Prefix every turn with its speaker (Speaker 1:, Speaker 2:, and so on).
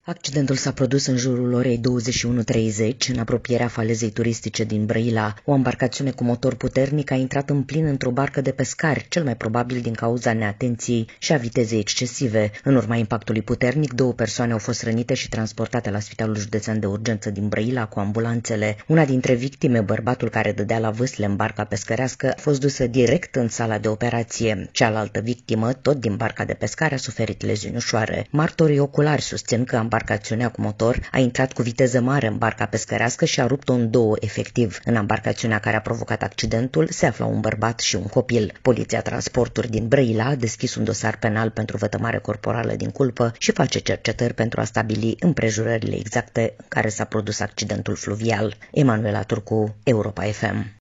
Speaker 1: Accidentul s-a produs în jurul orei 21:30 în apropierea falezei turistice din Brăila. O embarcațiune cu motor puternic a intrat în plin într-o barcă de pescari, cel mai probabil din cauza neatenției și a vitezei excesive. În urma impactului puternic, 2 persoane au fost rănite și transportate la Spitalul Județean de Urgență din Brăila cu ambulanțele. Una dintre victime, bărbatul care dădea la vâsle în barca pescărească, a fost dusă direct în sala de operație. Cealaltă victimă, tot din barca de pescare, a suferit leziuni ușoare. Martorii oculari susțin că embarcațiunea cu motor a intrat cu viteză mare în barca pescărească și a rupt-o în două efectiv. În embarcațiunea care a provocat accidentul se afla un bărbat și un copil. Poliția Transporturi din Brăila a deschis un dosar penal pentru vătămare corporală din culpă și face cercetări pentru a stabili împrejurările exacte în care s-a produs accidentul fluvial. Emanuela Turcu, Europa FM.